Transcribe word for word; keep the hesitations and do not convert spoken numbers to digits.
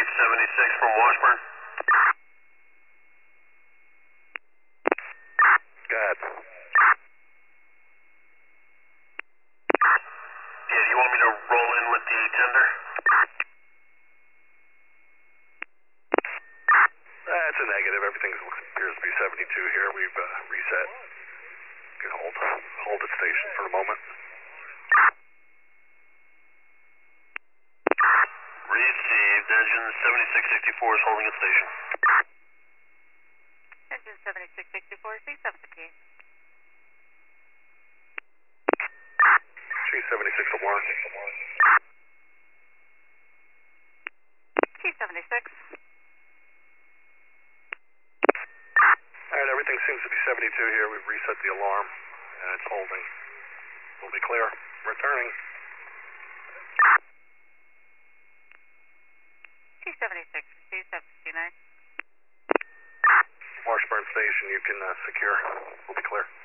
seventy-six from Washburn. Go ahead. Yeah, do you want me to roll in with the tender? That's a negative. Everything appears to be seventy-two here. We've uh, reset. You can hold, hold at station for a moment. Received. Engine seventy-six sixty-four is holding at station. Engine seventy-six sixty-four, C seven P. C seventy-six to one. C seventy-six. Alright, everything seems to be seventy-two here. We've reset the alarm, and it's holding. We'll be clear. Returning. C seventy-six, C seven fifty-nine. Washburn Station, you can uh, secure. We'll be clear.